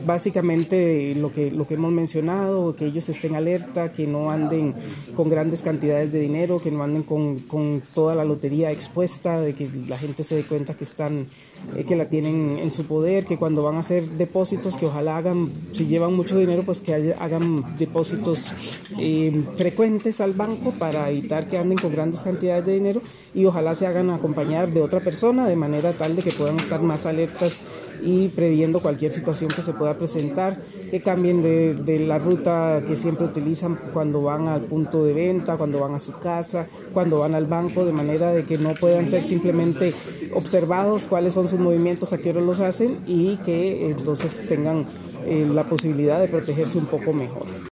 básicamente lo que hemos mencionado, que ellos estén alerta, que no anden con grandes cantidades de dinero, que no anden con toda la lotería expuesta, de que la gente se dé cuenta que que la tienen en su poder, que cuando van a hacer depósitos, que ojalá hagan, si llevan mucho dinero, pues que hagan depósitos frecuentes al banco para evitar que anden con grandes cantidades de dinero, y ojalá se hagan acompañar de otra persona de manera tal de que puedan estar más alertas y previendo cualquier situación que se pueda presentar, que cambien de la ruta que siempre utilizan cuando van al punto de venta, cuando van a su casa, cuando van al banco, de manera de que no puedan ser simplemente observados cuáles son sus movimientos, a qué hora los hacen, y que entonces tengan la posibilidad de protegerse un poco mejor.